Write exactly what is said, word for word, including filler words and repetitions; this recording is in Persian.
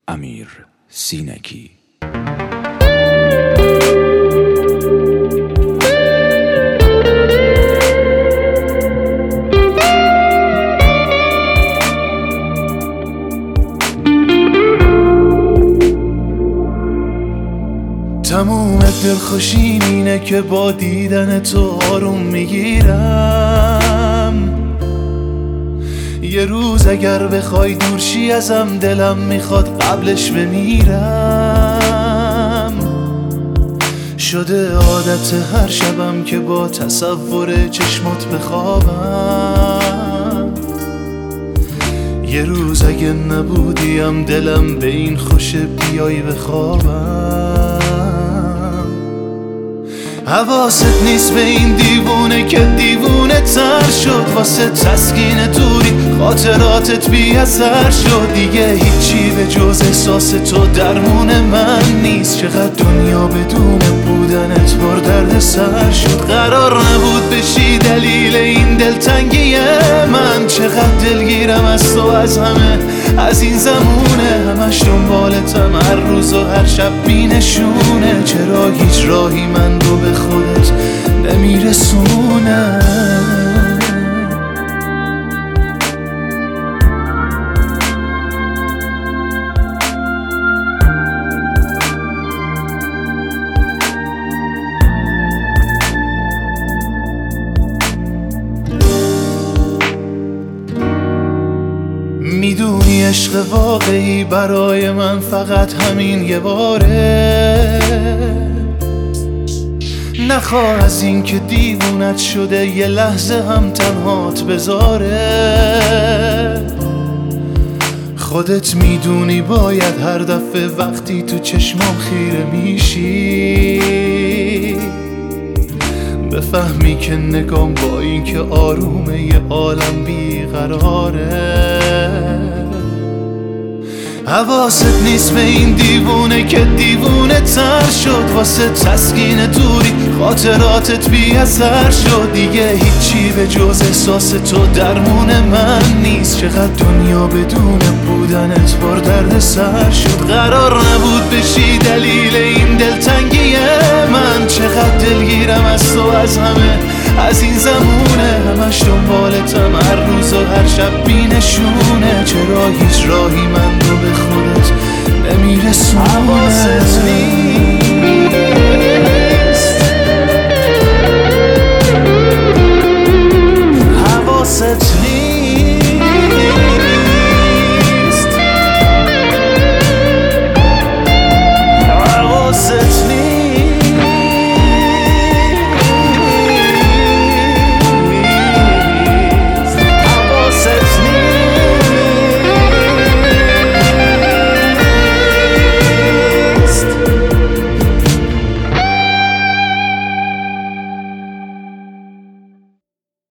امیر سینکی. تموم دلخوشیم اینه که با دیدن تو آروم میگیرم. یه روز اگر بخوای دورشی ازم دلم میخواد قبلش بمیرم. شده عادت هر شبم که با تصور چشمات بخوابم. یه روز اگه نبودیم دلم به این خوشه بیای بخوابم. حواست نیست به این دیوونه که دیوونه تر شد. واسه تسکین دوری خاطراتت بی اثر شد. دیگه هیچی به جز احساس تو درمون من نیست. چقدر دنیا بدون بودنت بار درد سر شد. قرار نبود بشی دلیل این دلتنگی من. چقدر دلگیرم از تو از همه از این زمونه. همش دنبالتم هر روز و هر شب بی نشونه. چرا هیچ راهی من رو به خودت نمیرسونه؟ میدونی عشق واقعی برای من فقط همین یه باره. نخواه از این که دیوونت شده یه لحظه هم تنهات بذاره. خودت میدونی باید هر دفعه وقتی تو چشمام خیره میشی بفهمی که نگام با این که آرومه یه عالم بیقراره. حواست نیست به این دیوونه که دیوونه تر شد. واسه تسکین دوری خاطراتت بی اثر شد. دیگه هیچی به جز احساس تو درمون من نیست. چقدر دنیا بدون بودنت بار درد سر شد. قرار نبود بشی دلیل این دلتنگی من. چقدر دلگیرم از تو از همه از این زمونه. همش دنبالتم هر روز و هر شب بی نشونه. چرا هیچ راهی من رو به